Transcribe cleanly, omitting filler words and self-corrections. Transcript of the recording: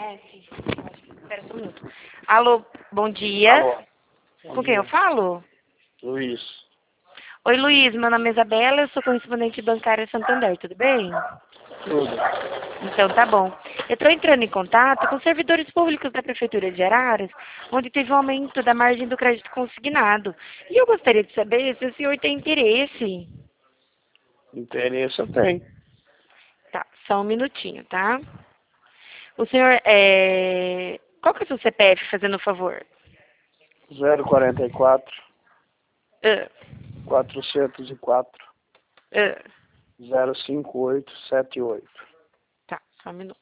conhece? Espera só um minuto. Alô, bom dia. Alô. Com quem eu falo? Luiz. Oi, Luiz. Meu nome é Isabela, eu sou correspondente bancária Santander, tudo bem? Tudo. Então tá bom. Eu estou entrando em contato com servidores públicos da Prefeitura de Araras, onde teve um aumento da margem do crédito consignado. E eu gostaria de saber se o senhor tem interesse. Interesse eu tenho. Tá, só um minutinho, tá? O senhor, qual que é o seu CPF, fazendo um favor? 044 Ah, 404 ah, 05878. tá, só um minuto.